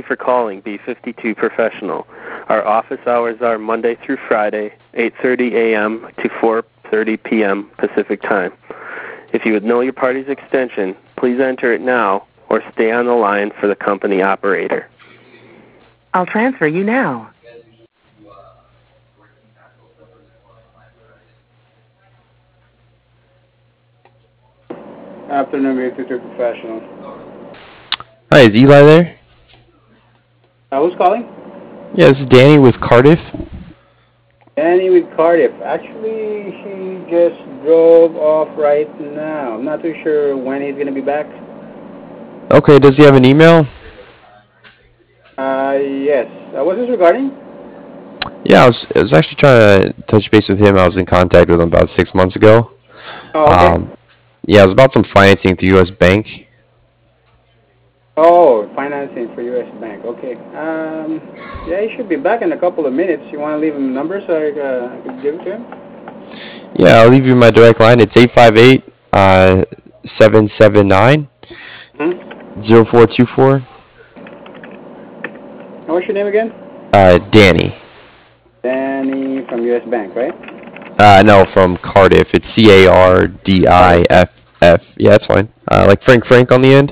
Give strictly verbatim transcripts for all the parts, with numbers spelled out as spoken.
for calling B fifty-two Professional. Our office hours are Monday through Friday, eight thirty a m to four thirty p m Pacific Time. If you would know your party's extension, please enter it now or stay on the line for the company operator. I'll transfer you now. Afternoon, B fifty-two Professional. Hi, is Eli there? Uh, who's calling? Yeah, this is Danny with Cardiff. Danny with Cardiff. Actually, he just drove off right now. I'm not too sure when he's going to be back. Okay, does he have an email? Uh, yes. Uh, what's this regarding? Yeah, I was, I was actually trying to touch base with him. I was in contact with him about six months ago. Oh, okay. Um, yeah, it was about some financing through U S Bank. Oh, financing for U S Bank. Okay. Um, yeah, he should be back in a couple of minutes. You want to leave him a number so I, uh, I can give it to him? Yeah, I'll leave you my direct line. It's eight five eight, seven seven nine, zero four two four. And what's your name again? Uh, Danny. Danny from U S Bank, right? Uh, no, from Cardiff. It's C A R D I F F. Yeah, that's fine. Uh, like Frank Frank on the end.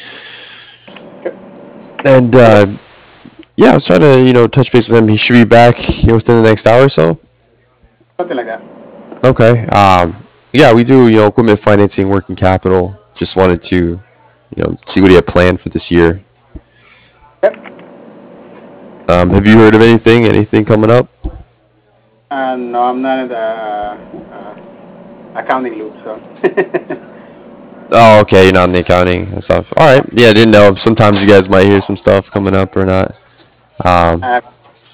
And, uh, yeah, I was trying to, you know, touch base with him. He should be back, you know, within the next hour or so. Something like that. Okay. Um, yeah, we do, you know, equipment financing, working capital. Just wanted to, you know, see what he had planned for this year. Yep. Um, have you heard of anything? Anything coming up? Uh, no, I'm not in the uh, uh, accounting loop, so. Oh, okay, you're not in the accounting and stuff. All right. Yeah, I didn't know. Sometimes you guys might hear some stuff coming up or not. Um, Uh,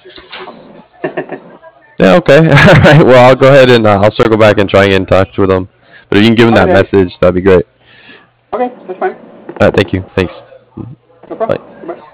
yeah, okay. All right. Well, I'll go ahead and uh, I'll circle back and try and get in touch with them. But if you can give them that Okay. message, that'd be great. Okay, that's fine. All right. Thank you. Thanks. No problem. Bye. Goodbye.